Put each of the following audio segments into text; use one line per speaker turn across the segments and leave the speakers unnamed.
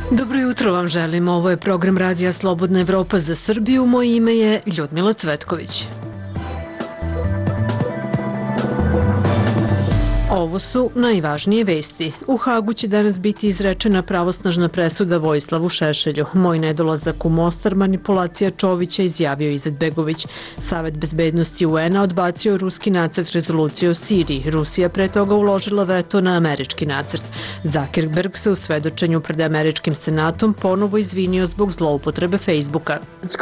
Dobro jutro vam želim. Ovo je program Radija Slobodna Evropa za Srbiju. Moje ime je Ljudmila Cvetković. Ovo su najvažnije vesti. U Hagu će danas biti izrečena pravosnažna presuda Vojislavu Šešelju. Moj nedolazak u Mostar, manipulacija Čovića, izjavio Izetbegović. Savet bezbednosti UN-a odbacio ruski nacrt rezolucije o Siriji. Rusija pre toga uložila veto na američki nacrt. Zuckerberg se u svedočenju pred američkim senatom ponovo izvinio zbog zloupotrebe Facebooka.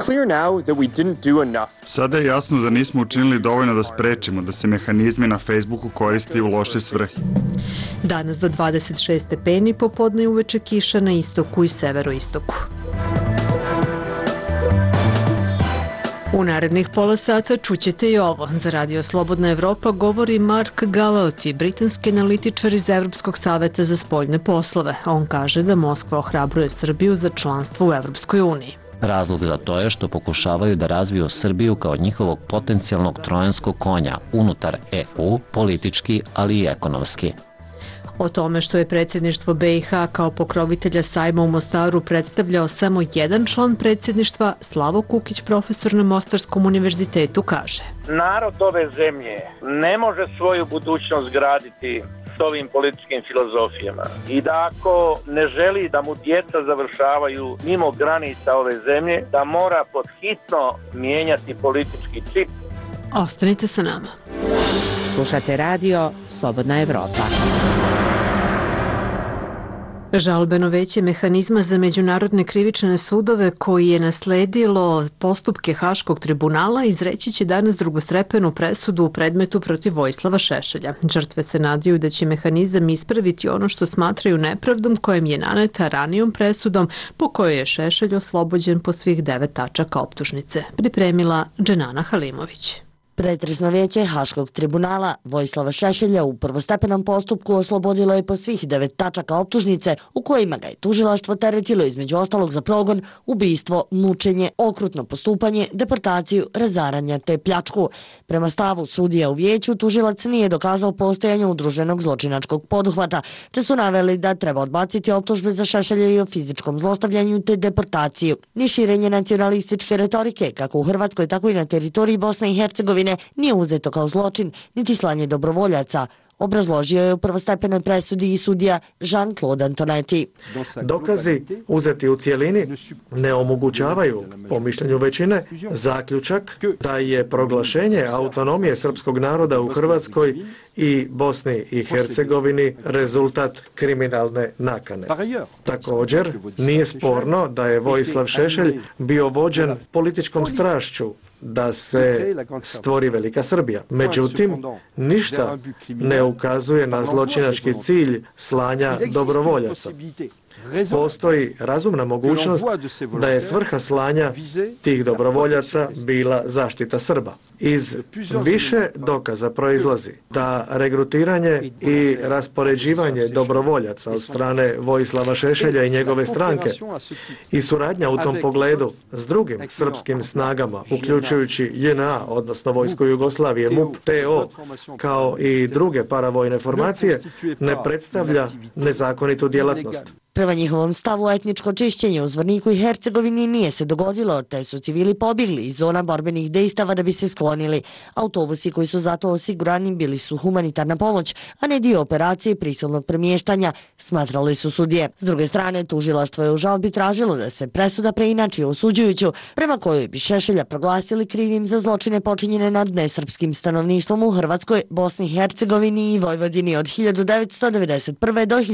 Sada je jasno da nismo učinili dovoljno da sprečimo da se mehanizmi na Facebooku koriste u loše svrhe.
Danas do 26 stepeni, popodne i uveče kiša na istoku i severoistoku. U narednih pola sata čućete i ovo. Za Radio Slobodna Evropa govori Mark Galeotti, britanski analitičar iz Evropskog saveta za spoljne poslove. On kaže da Moskva ohrabruje Srbiju za članstvo u Evropskoj uniji.
Razlog za to je što pokušavaju da razviju Srbiju kao njihovog potencijalnog trojanskog konja unutar EU, politički, ali i ekonomski.
O tome što je predsjedništvo BiH kao pokrovitelja sajma u Mostaru predstavljao samo jedan član predsjedništva, Slavo Kukić, profesor na Mostarskom univerzitetu, kaže.
Narod ove zemlje ne može svoju budućnost graditi s ovim političkim filozofijama i da ako ne želi da mu djeca završavaju mimo granica ove zemlje, da mora podhitno mijenjati politički čip.
Ostanite sa nama.
Slušate radio Slobodna Evropa.
Žalbeno veće mehanizma za međunarodne krivične sudove koji je nasledilo postupke Haškog tribunala izreći će danas drugostepenu presudu u predmetu protiv Vojislava Šešelja. Žrtve se nadaju da će mehanizam ispraviti ono što smatraju nepravdom kojem je naneta ranijom presudom po kojoj je Šešelj oslobođen po svih 9 tačaka optužnice. Pripremila Dženana Halimović.
Pretresno vijeće Haškog tribunala Vojislava Šešelja u prvostepenom postupku oslobodilo je po svih 9 tačaka optužnice u kojima ga je tužilaštvo teretilo između ostalog za progon, ubistvo, mučenje, okrutno postupanje, deportaciju, razaranje te pljačku. Prema stavu sudija u vijeću, tužilac nije dokazao postojanje udruženog zločinačkog poduhvata, te su naveli da treba odbaciti optužbe za Šešelja i o fizičkom zlostavljanju te deportaciju. Ni širenje nacionalističke retorike, kako u Hrvatskoj, tako i na teritoriji Bosne i Hercegovine, nije uzeto kao zločin, niti slanje dobrovoljaca, obrazložio je u prvostepenoj presudi i sudija Jean-Claude Antonetti.
Dokazi uzeti u cijelini ne omogućavaju, po mišljenju većine, zaključak da je proglašenje autonomije srpskog naroda u Hrvatskoj i Bosni i Hercegovini rezultat kriminalne nakane. Također, nije sporno da je Vojislav Šešelj bio vođen političkom strašću da se stvori Velika Srbija. Međutim, ništa ne ukazuje na zločinački cilj slanja dobrovoljaca. Postoji razumna mogućnost da je svrha slanja tih dobrovoljaca bila zaštita Srba. Iz više dokaza proizlazi da regrutiranje i raspoređivanje dobrovoljaca od strane Vojislava Šešelja i njegove stranke i suradnja u tom pogledu s drugim srpskim snagama, uključujući JNA, odnosno Vojsku Jugoslavije, MUP, TO, kao i druge paravojne formacije, ne predstavlja nezakonitu djelatnost.
Prema njihovom stavu, etničko čišćenje u Zvorniku i Hercegovini nije se dogodilo, te su civili pobjegli iz zona borbenih dejstava da bi se sklonili. Autobusi koji su zato osigurani bili su humanitarna pomoć, a ne dio operacije prisilnog premještanja, smatrali su sudije. S druge strane, tužilaštvo je u žalbi tražilo da se presuda preinači osuđujuću, prema kojoj bi Šešelja proglasili krivim za zločine počinjene nad nesrpskim stanovništvom u Hrvatskoj, Bosni i Hercegovini i Vojvodini od 1991. do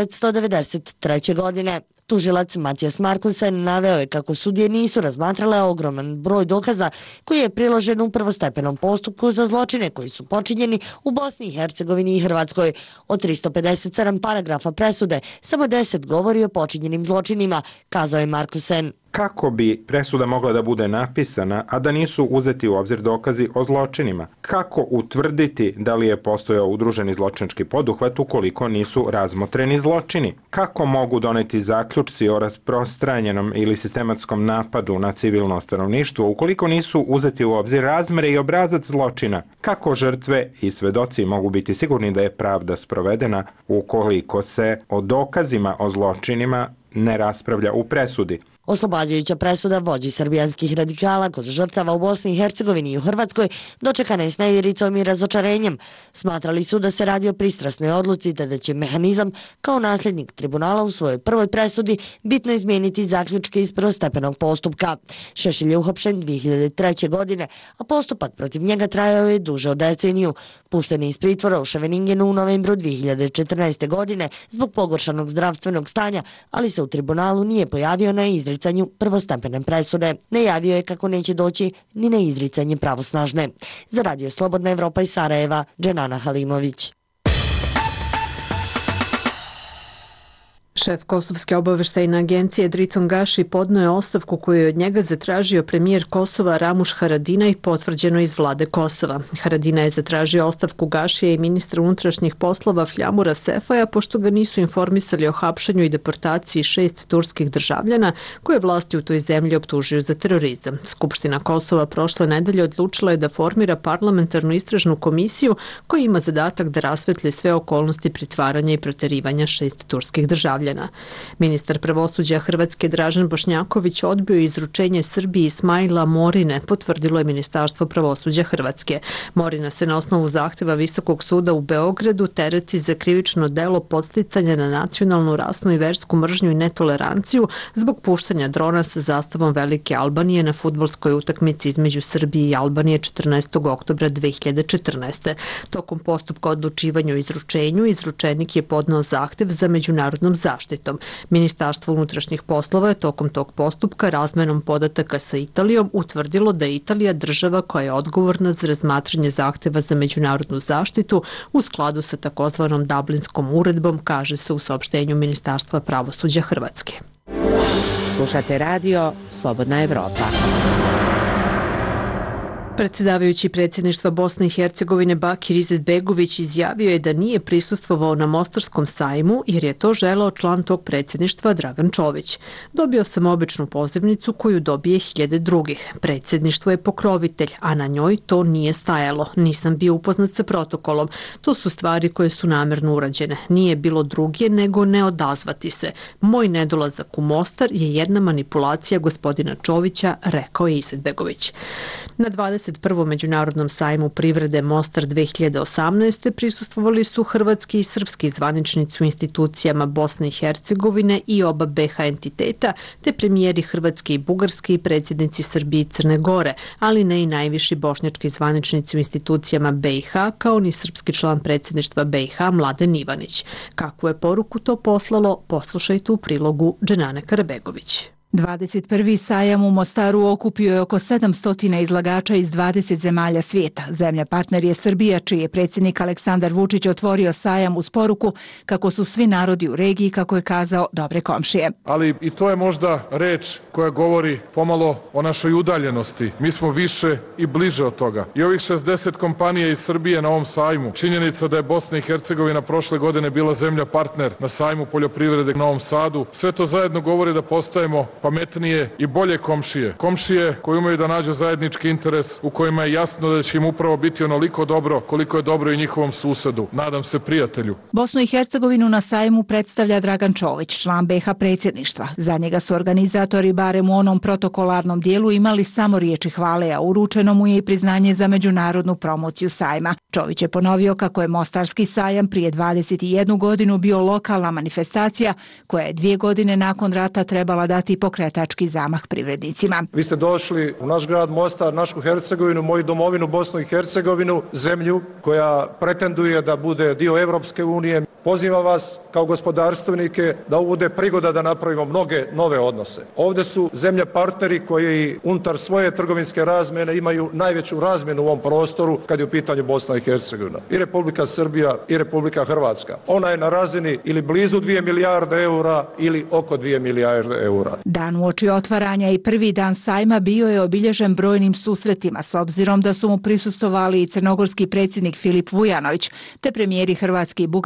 1993. godine. Tužilac Matijas Markusen naveo je kako sudije nisu razmatrale ogroman broj dokaza koji je priložen u prvostepenom postupku za zločine koji su počinjeni u Bosni i Hercegovini i Hrvatskoj. Od 357 paragrafa presude, samo 10 govori o počinjenim zločinima, kazao je Markusen.
Kako bi presuda mogla da bude napisana, a da nisu uzeti u obzir dokazi o zločinima? Kako utvrditi da li je postojao udruženi zločinački poduhvat ukoliko nisu razmotreni zločini? Kako mogu doneti zaključci o rasprostranjenom ili sistematskom napadu na civilno stanovništvo ukoliko nisu uzeti u obzir razmere i obrazac zločina? Kako žrtve i svedoci mogu biti sigurni da je pravda sprovedena ukoliko se o dokazima o zločinima ne raspravlja u presudi.
Oslobađajuća presuda vođi srbijanskih radikala kod žrtava u Bosni i Hercegovini i u Hrvatskoj dočekana je s neviricom i razočarenjem. Smatrali su da se radi o pristrasnoj odluci te da će mehanizam kao nasljednik tribunala u svojoj prvoj presudi bitno izmijeniti zaključke iz prvostepenog postupka. Šešelj je uhapšen 2003. godine, a postupak protiv njega trajao je duže od deceniju. Pušten je iz pritvora u Scheveningenu u novembru 2014. godine zbog pogoršanog zdravstvenog stanja, ali se u tribunalu nije pojavio na izricanju prvostepene presude. Najavio je kako neće doći ni na izricanje pravosnažne. Za Radio Slobodna Evropa iz Sarajeva, Dženana Halimović.
Šef Kosovske obaveštajne agencije Driton Gaši podneo je ostavku koju je od njega zatražio premijer Kosova Ramuš Haradinaj, potvrđeno iz vlade Kosova. Haradinaj je zatražio ostavku Gašija i ministra unutrašnjih poslova Fljamura Sefaja pošto ga nisu informisali o hapšanju i deportaciji 6 turskih državljana koje vlasti u toj zemlji optužuju za terorizam. Skupština Kosova prošle nedelje odlučila je da formira parlamentarnu istražnu komisiju koja ima zadatak da rasvetli sve okolnosti pritvaranja i proterivanja 6 turskih državljana. Ministar pravosuđa Hrvatske Dražen Bošnjaković odbio izručenje Srbiji Ismaila Morine, potvrdilo je Ministarstvo pravosuđa Hrvatske. Morina se na osnovu zahteva Visokog suda u Beogradu tereti za krivično delo podsticanja na nacionalnu, rasnu i versku mržnju i netoleranciju zbog puštanja drona sa zastavom Velike Albanije na fudbalskoj utakmici između Srbije i Albanije 14. oktobra 2014. Tokom postupka odlučivanja o izručenju, izručenik je podneo zahtev za međunarodnom zaštitom. Ministarstvo unutrašnjih poslova je tokom tog postupka razmenom podataka sa Italijom utvrdilo da je Italija država koja je odgovorna za razmatranje zahteva za međunarodnu zaštitu u skladu sa takozvanom Dublinskom uredbom, kaže se u saopštenju Ministarstva pravosuđa Hrvatske.
Slušate radio Slobodna Evropa.
Predsjedavajući predsjedništva Bosne i Hercegovine Bakir Izetbegović izjavio je da nije prisustvovao na Mostarskom sajmu jer je to želeo član tog predsjedništva Dragan Čović. Dobio sam običnu pozivnicu koju dobije hiljade drugih. Predsjedništvo je pokrovitelj, a na njoj to nije stajalo. Nisam bio upoznat sa protokolom. To su stvari koje su namjerno urađene. Nije bilo druge nego ne odazvati se. Moj nedolazak u Mostar je jedna manipulacija gospodina Čovića, rekao je Izetbegović. Na 21. Međunarodnom sajmu privrede Mostar 2018. prisustvovali su hrvatski i srpski zvaničnici u institucijama Bosne i Hercegovine i oba BiH entiteta, te premijeri Hrvatske i Bugarske i predsjednici Srbije i Crne Gore, ali ne i najviši bošnjački zvaničnici u institucijama BiH, kao ni srpski član predsjedništva BiH Mladen Ivanić. Kakvu je poruku to poslalo, poslušajte u prilogu Dženane Karabegović.
21. sajam u Mostaru okupio je oko 700 izlagača iz 20 zemalja svijeta. Zemlja partner je Srbija, čiji je predsjednik Aleksandar Vučić otvorio sajam uz poruku kako su svi narodi u regiji, kako je kazao, dobre komšije.
Ali i to je možda reč koja govori pomalo o našoj udaljenosti. Mi smo više i bliže od toga. I ovih 60 kompanija iz Srbije na ovom sajmu, činjenica da je Bosna i Hercegovina prošle godine bila zemlja partner na sajmu poljoprivrede u Novom Sadu, sve to zajedno govori da postajemo pametnije i bolje komšije. Komšije koji umeju da nađu zajednički interes u kojima je jasno da će im upravo biti onoliko dobro koliko je dobro i njihovom susedu. Nadam se prijatelju.
Bosnu i Hercegovinu na sajmu predstavlja Dragan Čović, član BiH predsjedništva. Za njega su organizatori barem u onom protokolarnom dijelu imali samo riječi hvale, a uručeno mu je i priznanje za međunarodnu promociju sajma. Čović je ponovio kako je Mostarski sajam prije 21 godinu bio lokalna manifestacija koja je 2 godine nakon rata trebala dati pokretački zamah privrednicima.
Vi ste došli u naš grad Mostar, našu Hercegovinu, moju domovinu Bosnu i Hercegovinu, zemlju koja pretenduje da bude dio Evropske unije. Pozivam vas kao gospodarstvenike da ovo bude prigoda da napravimo mnoge nove odnose. Ovde su zemlje partneri koji unutar svoje trgovinske razmjene imaju najveću razmjenu u ovom prostoru kad je u pitanju Bosna i Hercegovina. I Republika Srbija i Republika Hrvatska. Ona je na razini ili blizu 2 milijarde eura ili oko 2 milijarde eura.
Dan uoči otvaranja i prvi dan sajma bio je obilježen brojnim susretima s obzirom da su mu prisustvovali i crnogorski predsjednik Filip Vujanović te premijeri Hrvatske i Bugarske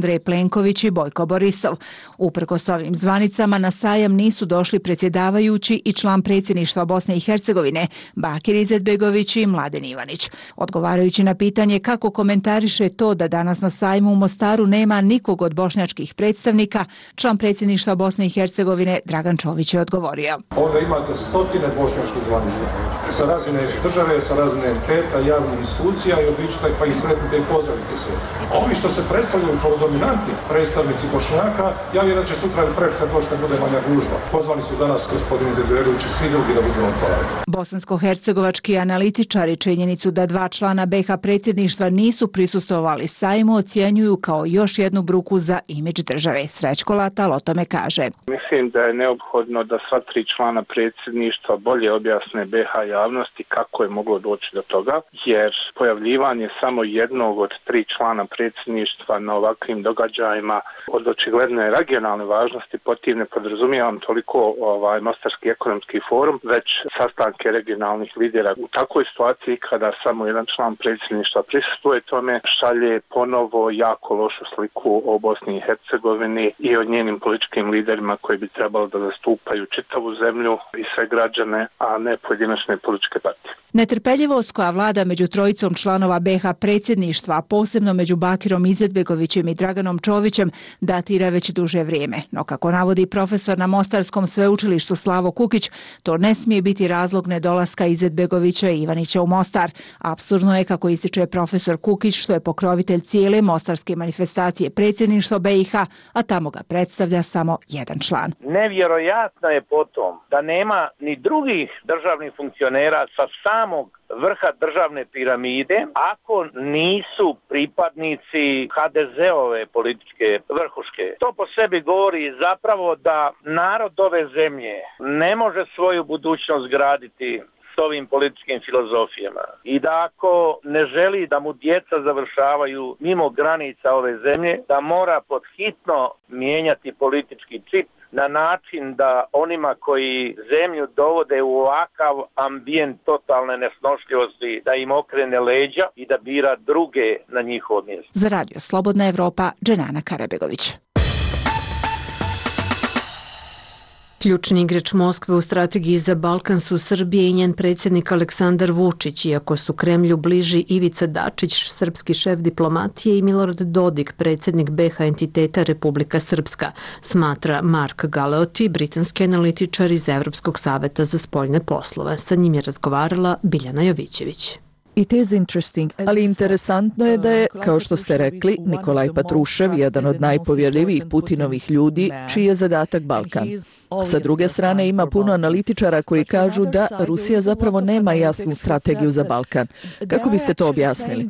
Andrej Plenković i Bojko Borisov. Uprkos ovim zvanicama na sajam nisu došli predsjedavajući i član predsjedništva Bosne i Hercegovine Bakir Izetbegović i Mladen Ivanić. Odgovarajući na pitanje kako komentariše to da danas na sajmu u Mostaru nema nikog od bošnjačkih predstavnika, član predsjedništva Bosne i Hercegovine Dragan Čović je odgovorio.
Ovdje imate stotine bošnjačkih zvaničnika. Sa razine države, sa razine entiteta, javnih institucija i običite pa ih sretnite i pozdravite se. Ovi što se predstavljaju kao dominantni predstavnici Bošnjaka, ja vjerujem da će sutra ili prekstra došla bude manja gužva. Pozvani su danas gospodin Izetbegović i svi drugi da budu otvarani.
Bosansko-hercegovački analitičari činjenicu da 2 člana BiH predsjedništva nisu prisustvovali sajmu ocjenjuju kao još jednu bruku za imidž države. Srećko Latal o tome kaže.
Mislim da je neophodno da sva 3 člana predsjedništva bolje objasne BiH javnosti kako je moglo doći do toga, jer pojavljivanje samo jednog od 3 člana predsjedništva na ovakvim događajima od očigledne regionalne važnosti, potim ne podrazumijevam toliko Mostarski ekonomski forum, već sastanke regionalnih lidera. U takvoj situaciji kada samo jedan član predsjedništva prisustvuje tome, šalje ponovo jako lošu sliku o Bosni i Hercegovini i o njenim političkim liderima koji bi trebalo da zastupaju čitavu zemlju i sve građane, a ne pojedinačne političke partije.
Netrpeljivost koja vlada među trojicom članova BiH predsjedništva, a posebno među Bakirom Izetbegovićem i Draganom Čovićem, datira već duže vrijeme. No kako navodi profesor na Mostarskom sveučilištu Slavo Kukić, to ne smije biti razlog nedolaska Izetbegovića i Ivanića u Mostar. Apsurdno je, kako ističe profesor Kukić, što je pokrovitelj cijele mostarske manifestacije predsjedništva BiH, a tamo ga predstavlja samo jedan član.
Nevjerojatno je potom da nema ni drugih državnih funkcionera sa samog vrha državne piramide ako nisu pripadnici HDZ-ove političke vrhuške. To po sebi govori zapravo da narod ove zemlje ne može svoju budućnost graditi s ovim političkim filozofijama i da ako ne želi da mu djeca završavaju mimo granica ove zemlje, da mora podhitno mijenjati politički čip na način da onima koji zemlju dovode u ovakav ambijent totalne nesnošljivosti, da im okrene leđa i da bira druge na njihovo mjesto.
Za Radio Slobodna Evropa, Dženana Karabegović.
Ključni igrač Moskve u strategiji za Balkan su Srbije i njen predsjednik Aleksandar Vučić, iako su Kremlju bliži Ivica Dačić, srpski šef diplomatije, i Milorad Dodik, predsjednik BiH entiteta Republika Srpska, smatra Mark Galeoti, britanski analitičar iz Evropskog saveta za spoljne poslove. Sa njim je razgovarala Biljana Jovićević.
Ali interesantno je da je, kao što ste rekli, Nikolaj Patrušev jedan od najpovjerljivijih Putinovih ljudi, čiji je zadatak Balkan. Sa druge strane, ima puno analitičara koji kažu da Rusija zapravo nema jasnu strategiju za Balkan. Kako biste to objasnili?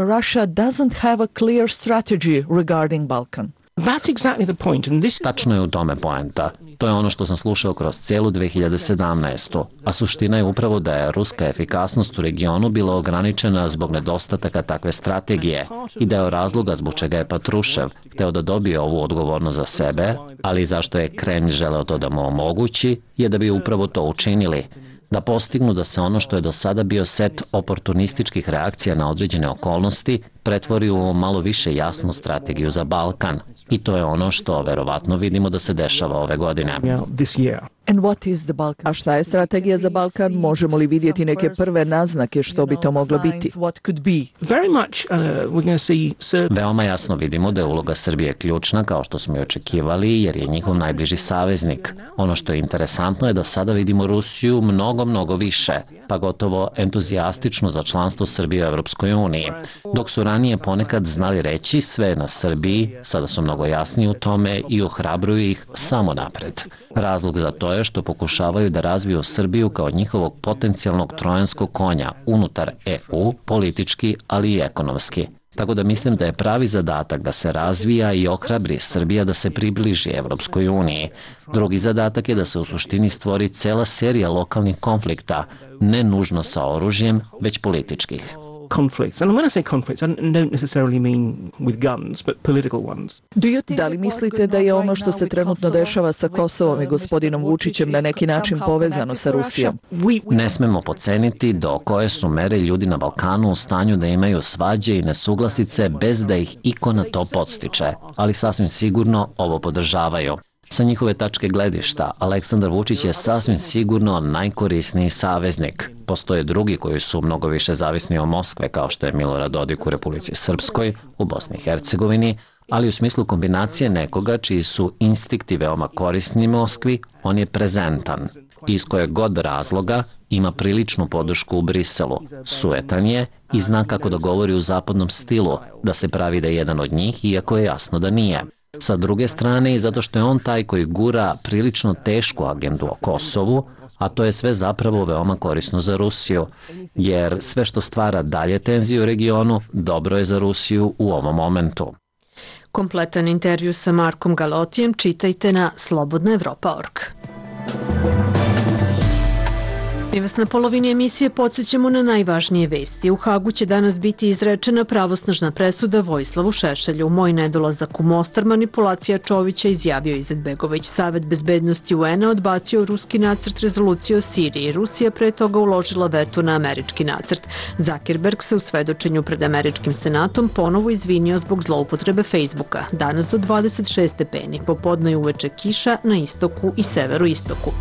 Tačno je u tome poenta. To je ono što sam slušao kroz cijelu 2017. A suština je upravo da je ruska efikasnost u regionu bila ograničena zbog nedostataka takve strategije i da je razloga zbog čega je Patrušev hteo da dobije ovu odgovornost za sebe, ali zašto je Kremlj želeo to da mu omogući, je da bi upravo to učinili. Da postignu da se ono što je do sada bio set oportunističkih reakcija na određene okolnosti pretvori u malo više jasnu strategiju za Balkan. I to je ono što verovatno vidimo da se dešava ove godine.
A šta je strategija za Balkan? Možemo li vidjeti neke prve naznake što bi to moglo biti?
Veoma jasno vidimo da je uloga Srbije ključna, kao što smo i očekivali, jer je njihov najbliži saveznik. Ono što je interesantno je da sada vidimo Rusiju mnogo više, pa gotovo entuzijastično za članstvo Srbije u Evropskoj uniji. Dok su ranije ponekad znali reći sve je na Srbiji, sada su mnogo jasniji u tome i ohrabruju ih samo napred. Razlog za to je što pokušavaju da razviju Srbiju kao njihovog potencijalnog trojanskog konja unutar EU, politički, ali i ekonomski. Tako da mislim da je pravi zadatak da se razvija i ohrabri Srbija da se približi Evropskoj uniji. Drugi zadatak je da se u suštini stvori cela serija lokalnih konflikta, ne nužno sa oružjem, već političkih.
conflicts. And when I say conflicts, I don't necessarily mean with guns, but political ones.
Da li mislite da je ono što se trenutno dešava sa Kosovom i gospodinom Vučićem na neki način povezano sa Rusijom?
Ne smemo podceniti do koje su mere ljudi na Balkanu u stanju da imaju svađe i nesuglasice bez da ih iko na to podstiče, ali sasvim sigurno ovo podržavaju. Sa njihove tačke gledišta, Aleksandar Vučić je sasvim sigurno najkorisniji saveznik. Postoje drugi koji su mnogo više zavisni od Moskve, kao što je Milorad Dodik u Republici Srpskoj, u Bosni i Hercegovini, ali u smislu kombinacije nekoga čiji su instinkti veoma korisni Moskvi, on je prezentan. Iz kojeg god razloga ima priličnu podršku u Briselu. Suetan je i zna kako da govori u zapadnom stilu, da se pravi da je jedan od njih, iako je jasno da nije. Sa druge strane i zato što je on taj koji gura prilično tešku agendu o Kosovu, a to je sve zapravo veoma korisno za Rusiju, jer sve što stvara dalje tenzije u regionu, dobro je za Rusiju u ovom momentu.
Kompletan intervju sa Markom Galotijem čitajte na slobodnaevropa.org. Mi vas na polovini emisije podsjećamo na najvažnije vesti. U Hagu će danas biti izrečena pravosnažna presuda Vojislavu Šešelju. Moj nedolazak u Mostar, manipulacija Čovića, izjavio Izetbegović. Savet bezbednosti UN-a odbacio ruski nacrt rezolucije o Siriji. Rusija pre toga uložila veto na američki nacrt. Zuckerberg se u svedočenju pred američkim senatom ponovo izvinio zbog zloupotrebe Facebooka. Danas do 26 stepeni, popodno i uveče kiša na istoku i severoistoku.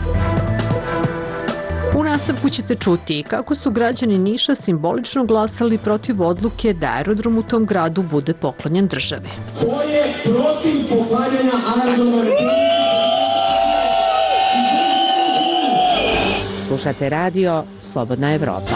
U nastavku ćete čuti kako su građani Niša simbolično glasali protiv odluke da aerodrom u tom gradu bude poklonjen državi.
Ko je protiv poklanjanja aerodroma Republike?
Slušate radio Slobodna Evropa.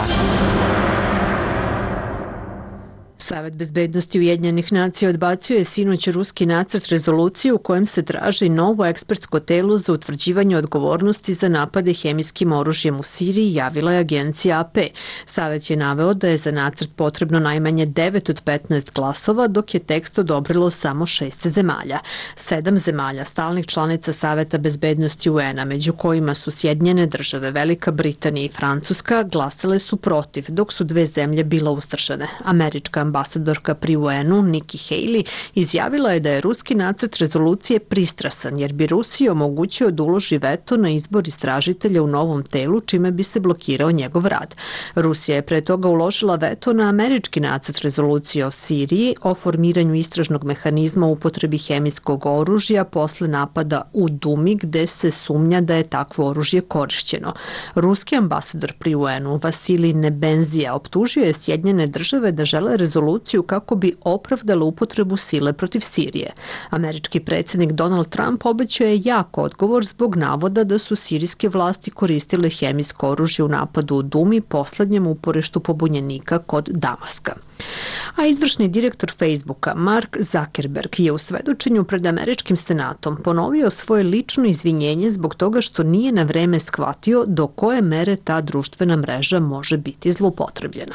Savet bezbednosti Ujedinjenih nacija odbacio je sinoć ruski nacrt rezolucije u kojem se traži novo ekspertsko telo za utvrđivanje odgovornosti za napade hemijskim oružjem u Siriji, javila je agencija AP. Savet je naveo da je za nacrt potrebno najmanje 9 od 15 glasova, dok je tekst odobrilo samo 6 zemalja. 7 zemalja, stalnih članica Saveta bezbednosti UN-a, među kojima su Sjedinjene države, Velika Britanija i Francuska, glasale su protiv, dok su 2 zemlje bila ustršene. Američka ambasadorka pri UN-u Nikki Haley izjavila je da je ruski nacrt rezolucije pristrasan, jer bi Rusiji omogućio da uloži veto na izbor istražitelja u novom telu, čime bi se blokirao njegov rad. Rusija je pre toga uložila veto na američki nacrt rezolucije o Siriji, o formiranju istražnog mehanizma u upotrebi hemijskog oružja posle napada u Dumi, gde se sumnja da je takvo oružje korišćeno. Ruski ambasador pri UN-u Vasilij Nebenzija optužio je Sjedinjene države da žele rezoluciju kako bi opravdala upotrebu sile protiv Sirije. Američki predsjednik Donald Trump obećao je jak odgovor zbog navoda da su sirijske vlasti koristile hemijsko oružje u napadu u Dumi, poslednjem uporištu pobunjenika kod Damaska. A izvršni direktor Facebooka Mark Zuckerberg je u svedočenju pred američkim senatom ponovio svoje lično izvinjenje zbog toga što nije na vreme shvatio do koje mere ta društvena mreža može biti zloupotrebljena.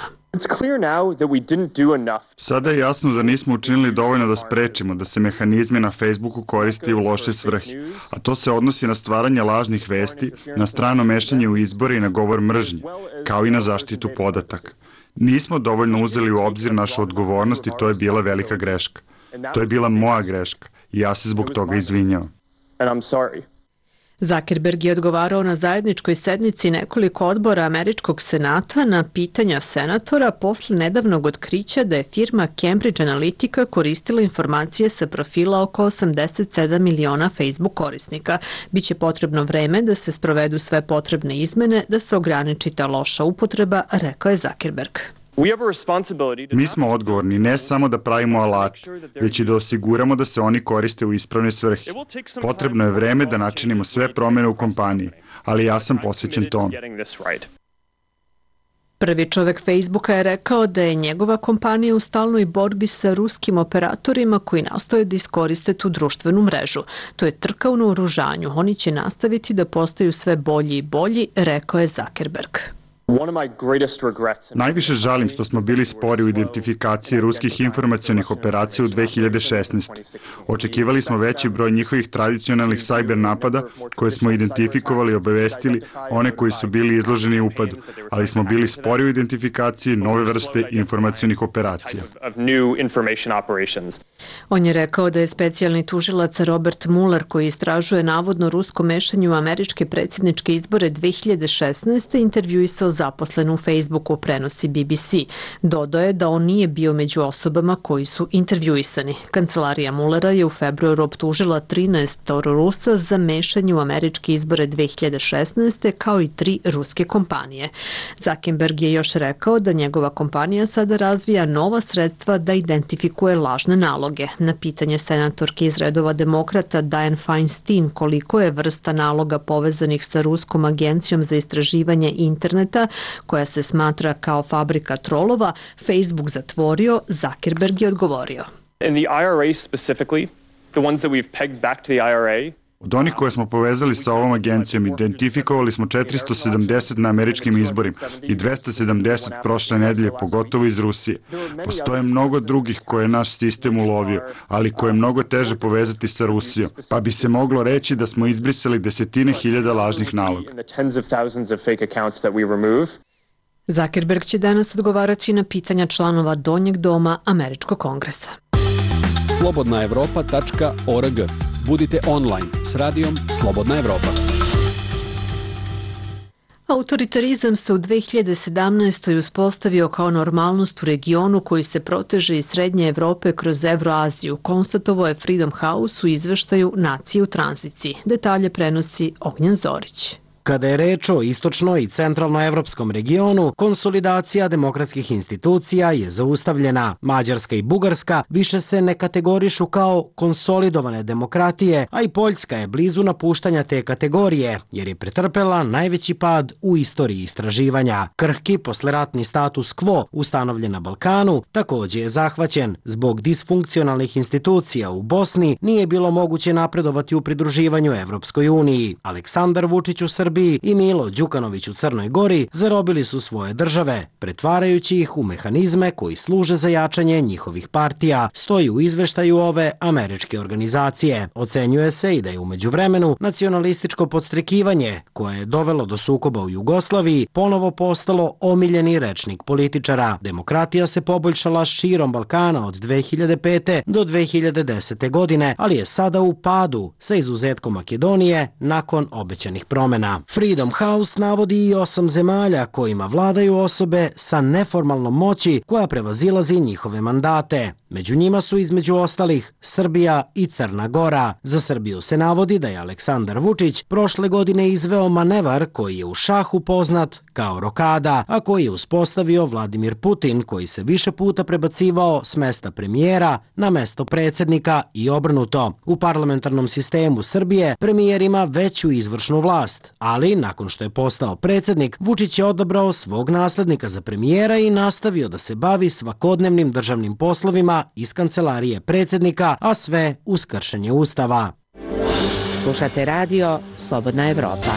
Sada je jasno da nismo učinili dovoljno da sprečimo da se mehanizmi na Facebooku koriste u loše svrhe, a to se odnosi na stvaranje lažnih vesti, na strano mešanje u izbore i na govor mržnje, kao i na zaštitu podataka. Nismo dovoljno uzeli u obzir našu odgovornost i to je bila velika greška. To je bila moja greška i ja se zbog toga izvinjavam.
Zuckerberg je odgovarao na zajedničkoj sednici nekoliko odbora američkog senata na pitanja senatora posle nedavnog otkrića da je firma Cambridge Analytica koristila informacije sa profila oko 87 miliona Facebook korisnika. Biće potrebno vreme da se sprovedu sve potrebne izmene da se ograniči ta loša upotreba, rekao je Zuckerberg.
Mi smo odgovorni ne samo da pravimo alate, već i da osiguramo da se oni koriste u ispravne svrhe. Potrebno je vreme da načinimo sve promjene u kompaniji, ali ja sam posvećen tome.
Prvi čovek Facebooka je rekao da je njegova kompanija u stalnoj borbi sa ruskim operatorima koji nastoje da iskoriste tu društvenu mrežu. To je trka u naoružanju. Oni će nastaviti da postaju sve bolji i bolji, rekao je Zuckerberg.
Najviše žalim što smo bili spori u identifikaciji ruskih informacionih operacija u 2016. Očekivali smo veći broj njihovih tradicionalnih sajber napada koje smo identifikovali i obavestili one koji su bili izloženi upadu, ali smo bili spori u identifikaciji nove vrste informacionih operacija.
On je rekao da je specijalni tužilac Robert Mueller, koji istražuje navodno rusko mešanje u američke predsjedničke izbore 2016. intervjuisao zaposlenu u Facebooku, prenosi BBC. Dodao je da on nije bio među osobama koji su intervjuisani. Kancelarija Muellera je u februaru optužila 13 Rusa za mešanje u američke izbore 2016. kao i 3 ruske kompanije. Zuckerberg je još rekao da njegova kompanija sada razvija nova sredstva da identifikuje lažne naloge. Na pitanje senatorke iz redova demokrata Dianne Feinstein koliko je vrsta naloga povezanih sa Ruskom agencijom za istraživanje interneta, koja se smatra kao fabrika trolova, Facebook zatvorio, Zuckerberg je odgovorio.
In the IRA specifically, the ones that we've pegged back to the IRA,
od onih koje smo povezali sa ovom agencijom, identifikovali smo 470 na američkim izborima i 270 prošle nedelje, pogotovo iz Rusije. Postoje mnogo drugih koje je naš sistem ulovio, ali koje je mnogo teže povezati sa Rusijom, pa bi se moglo reći da smo izbrisali desetine hiljada lažnih naloga.
Zuckerberg će danas odgovarati na pitanja članova Donjeg doma Američkog kongresa.
slobodnaevropa.org. Budite online s radijom Slobodna Evropa.
Autoritarizam se u 2017. uspostavio kao normalnost u regionu koji se proteže iz Srednje Evrope kroz Evroaziju, konstatovao je Freedom House u izveštaju Nacije u tranziciji. Detalje prenosi Ognjen Zorić.
Kada je reč o istočno- i centralnoevropskom regionu, konsolidacija demokratskih institucija je zaustavljena. Mađarska i Bugarska više se ne kategorišu kao konsolidovane demokratije, a i Poljska je blizu napuštanja te kategorije, jer je pretrpela najveći pad u istoriji istraživanja. Krhki posleratni status quo ustanovljen na Balkanu takođe je zahvaćen. Zbog disfunkcionalnih institucija u Bosni nije bilo moguće napredovati u pridruživanju Evropskoj uniji. Aleksandar Vučić u Srbiji i Milo Đukanović u Crnoj Gori zarobili su svoje države, pretvarajući ih u mehanizme koji služe za jačanje njihovih partija, stoji u izveštaju ove američke organizacije. Ocenjuje se i da je u međuvremenu nacionalističko podstrekivanje, koje je dovelo do sukoba u Jugoslaviji, ponovo postalo omiljeni rečnik političara. Demokratija se poboljšala širom Balkana od 2005. do 2010. godine, ali je sada u padu, sa izuzetkom Makedonije, nakon obećanih promjena. Freedom House navodi i 8 zemalja kojima vladaju osobe sa neformalnom moći koja prevazilazi njihove mandate. Među njima su između ostalih Srbija i Crna Gora. Za Srbiju se navodi da je Aleksandar Vučić prošle godine izveo manevar koji je u šahu poznat kao rokada, a koji je uspostavio Vladimir Putin, koji se više puta prebacivao s mesta premijera na mesto predsjednika i obrnuto. U parlamentarnom sistemu Srbije premijer ima veću izvršnu vlast, ali nakon što je postao predsjednik, Vučić je odabrao svog naslednika za premijera i nastavio da se bavi svakodnevnim državnim poslovima iz kancelarije predsjednika, a sve uz kršenje Ustava.
Slušate radio Slobodna Evropa.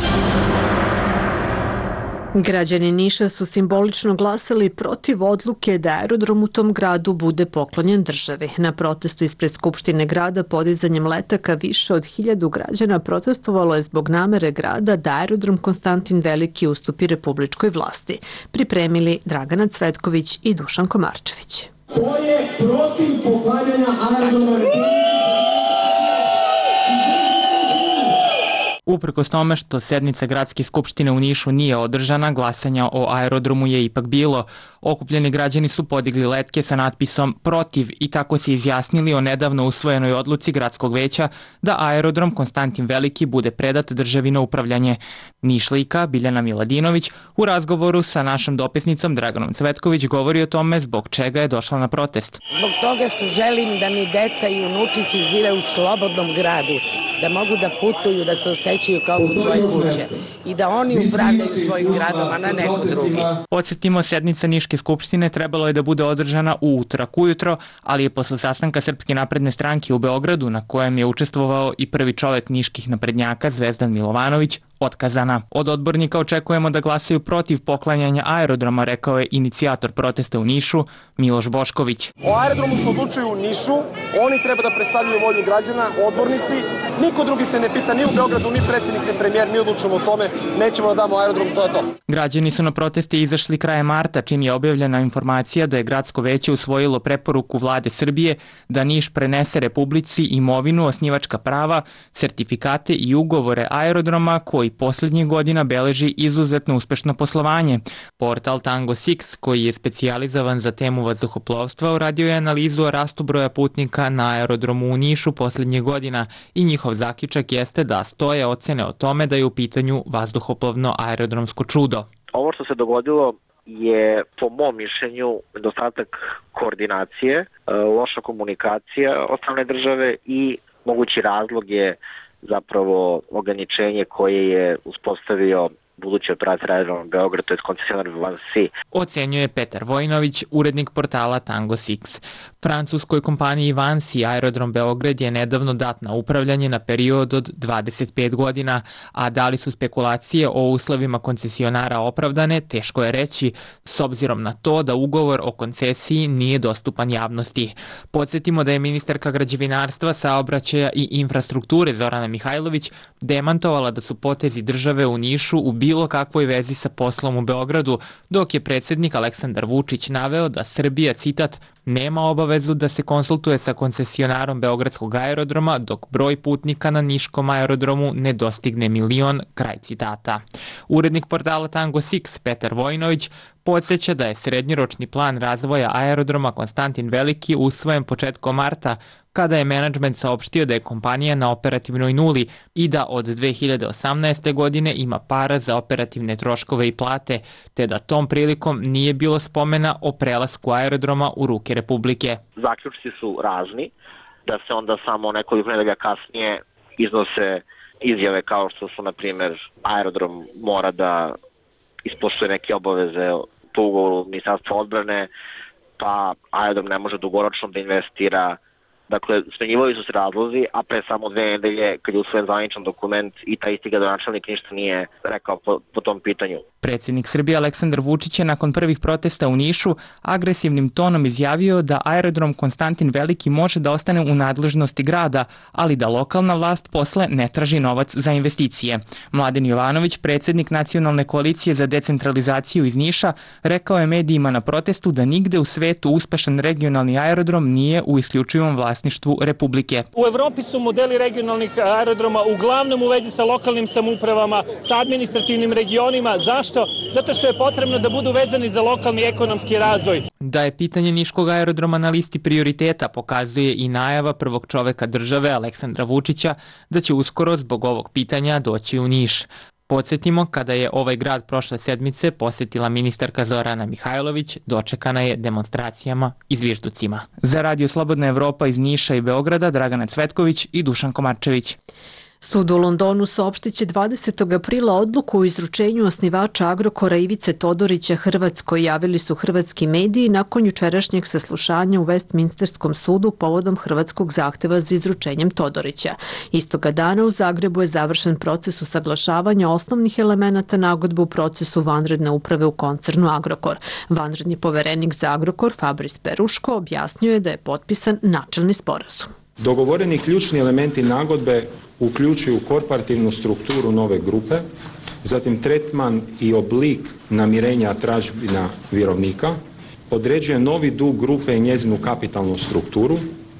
Građani Niša su simbolično glasali protiv odluke da aerodrom u tom gradu bude poklonjen državi. Na protestu ispred Skupštine grada podizanjem letaka više od 1000 građana protestovalo je zbog namere grada da aerodrom Konstantin Veliki ustupi republičkoj vlasti. Pripremili Dragana Cvetković i Dušan Komarčević.
Ko je protiv poklanjanja aerodroma
Uprkos tome što sednica Gradske skupštine u Nišu nije održana, glasanja o aerodromu je ipak bilo. Okupljeni građani su podigli letke sa natpisom protiv i tako se izjasnili o nedavno usvojenoj odluci Gradskog veća da aerodrom Konstantin Veliki bude predat državi na upravljanje. Nišlijka Biljana Miladinović u razgovoru sa našom dopisnicom Draganom Cvetković govori o tome zbog čega je došla na protest.
Zbog toga što želim da mi deca i unučići žive u slobodnom gradu, da mogu da putuju, da se osjećaju kao kod svoje kuće i da oni upravljaju svojim gradom, a ne neko drugi.
Podsjetimo, sednica Niške skupštine trebalo je da bude održana u utorak ujutro, ali je posle sastanka Srpske napredne stranke u Beogradu, na kojem je učestvovao i prvi čovek niških naprednjaka Zvezdan Milovanović, otkazana. Od odbornika očekujemo da glasaju protiv poklanjanja aerodroma, rekao je inicijator protesta u Nišu, Miloš Bošković.
O aerodromu se odlučuju u Nišu, oni treba da predstavljaju volju građana, odbornici, niko drugi se ne pita ni u Beogradu, ni predsjednik, ni premijer, mi odlučujemo o tome, nećemo da damo aerodrom, to je to.
Građani su na proteste izašli krajem marta, čim je objavljena informacija da je gradsko veće usvojilo preporuku vlade Srbije da Niš prenese Republici imovinu, osnivačka prava, sertifikate i ugovore aerodroma koji posljednjih godina beleži izuzetno uspešno poslovanje. Portal Tango 6, koji je specijalizovan za temu vazduhoplovstva, uradio je analizu o rastu broja putnika na aerodromu u Nišu posljednjih godina i njihov zaključak jeste da stoje ocene o tome da je u pitanju vazduhoplovno aerodromsko čudo.
Ovo što se dogodilo je po mom mišljenju nedostatak koordinacije, loša komunikacija od strane države i mogući razlog je zapravo ograničenje koje je uspostavio budući operator aerodroma Beograd, to je koncesionar Vansi.
Ocenjuje Petar Vojinović, urednik portala Tango 6. Francuskoj kompaniji Vansi aerodrom Beograd je nedavno dat na upravljanje na period od 25 godina, a da li su spekulacije o uslovima koncesionara opravdane, teško je reći, s obzirom na to da ugovor o koncesiji nije dostupan javnosti. Podsjetimo da je ministarka građevinarstva, saobraćaja i infrastrukture Zorana Mihajlović demantovala da su potezi države u Nišu u bilo kakvoj vezi sa poslom u Beogradu, dok je predsjednik Aleksandar Vučić naveo da Srbija, citat, nema obavezu da se konsultuje sa koncesionarom Beogradskog aerodroma dok broj putnika na Niškom aerodromu ne dostigne 1.000.000, kraj citata. Urednik portala Tango 6 Petar Vojinović podsjeća da je srednjoročni plan razvoja aerodroma Konstantin Veliki usvojen početkom marta, kada je menadžment saopštio da je kompanija na operativnoj nuli i da od 2018. godine ima para za operativne troškove i plate, te da tom prilikom nije bilo spomena o prelasku aerodroma u ruke Republike.
Zaključci su razni, da se onda samo nekoliko nedelja kasnije iznose izjave kao što su, na primjer, aerodrom mora da ispoštuje neke obaveze po ugovoru Ministarstva odbrane, pa aerodrom ne može dugoročno da investira. Dakle, smenjivali su se razlozi, a pre samo 2 nedelje, kad je usvojen zvaničan dokument, i taj isti gradonačelnik ništa nije rekao po tom pitanju.
Predsjednik Srbije Aleksandar Vučić je nakon prvih protesta u Nišu agresivnim tonom izjavio da aerodrom Konstantin Veliki može da ostane u nadležnosti grada, ali da lokalna vlast posle ne traži novac za investicije. Mladen Jovanović, predsjednik Nacionalne koalicije za decentralizaciju iz Niša, rekao je medijima na protestu da nigde u svetu uspešan regionalni aerodrom nije u isključivom vlasništvu Republike.
U Evropi su modeli regionalnih aerodroma uglavnom u vezi sa lokalnim samoupravama, sa administrativnim regionima. Zašto? Zato što je potrebno da budu vezani za lokalni ekonomski razvoj.
Da je pitanje Niškog aerodroma na listi prioriteta pokazuje i najava prvog čoveka države Aleksandra Vučića da će uskoro zbog ovog pitanja doći u Niš. Podsjetimo, kada je ovaj grad prošle sedmice posjetila ministarka Zorana Mihajlović, dočekana je demonstracijama i zvižducima. Za Radio Slobodna Evropa iz Niša i Beograda, Dragana Cvetković i Dušan Komarčević.
Sud u Londonu saopštiće 20. aprila odluku o izručenju osnivača Agrokora Ivice Todorića Hrvatskoj, javili su hrvatski mediji nakon jučerašnjeg saslušanja u Westminsterskom sudu povodom hrvatskog zahteva za izručenjem Todorića. Istoga dana u Zagrebu je završen proces usaglašavanja osnovnih elemenata nagodbe u procesu vanredne uprave u koncernu Agrokor. Vanredni poverenik za Agrokor Fabris Peruško objasnio je da je potpisan načelni sporazum.
Dogovoreni ključni elementi nagodbe uključuju korporativnu strukturu nove grupe, zatim tretman i oblik namirenja tražbina vjerovnika, određuje novi dug grupe i njezinu kapitalnu strukturu,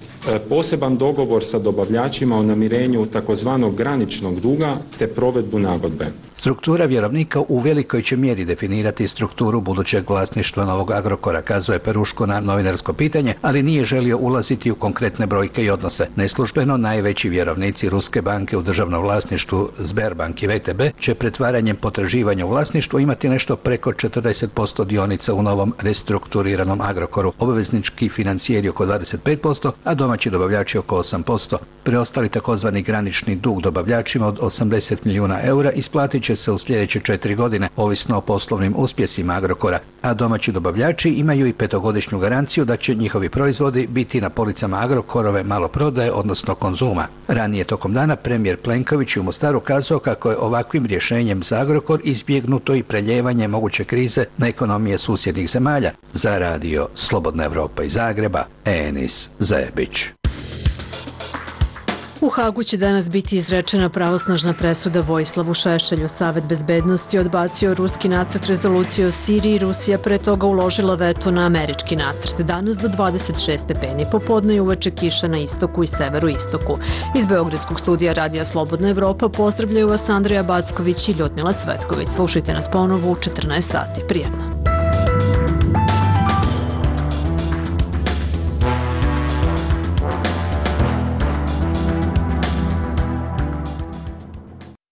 poseban dogovor sa dobavljačima o namirenju takozvanog graničnog duga te provedbu nagodbe.
Struktura vjerovnika u velikoj će mjeri definirati strukturu budućeg vlasništva novog Agrokora, kazuje Peruško na novinarsko pitanje, ali nije želio ulaziti u konkretne brojke i odnose. Neslužbeno najveći vjerovnici Ruske banke u državnom vlasništvu Sberbank i VTB će pretvaranjem potraživanja u vlasništvo imati nešto preko 40% dionica u novom restrukturiranom Agrokoru. Obveznički financijeri oko 25%, a domaći domaći dobavljači oko 8%. Preostali takozvani granični dug dobavljačima od 80 milijuna eura isplatit će se u sljedeće 4 godine, ovisno o poslovnim uspjesima Agrokora, a domaći dobavljači imaju i 5-godišnju garanciju da će njihovi proizvodi biti na policama Agrokorove maloprodaje, odnosno Konzuma. Ranije tokom dana premijer Plenković u Mostaru kazao kako je ovakvim rješenjem za Agrokor izbjegnuto i preljevanje moguće krize na ekonomije susjednih zemalja. Za radio Slobodna Evropa iz Zagreba, Enis Zebić.
U Hagu će danas biti izrečena pravosnažna presuda Vojislavu Šešelju. Savet bezbednosti odbacio ruski nacrt rezolucije o Siriji. Rusija pre toga uložila veto na američki nacrt. Danas do 26 stepeni. Popodne i uveče kiša na istoku i severu-istoku. Iz Beogradskog studija Radija Slobodna Evropa pozdravljaju vas Andreja Backović i Ljudmila Cvetković. Slušajte nas ponovo u 14 sati. Prijetno.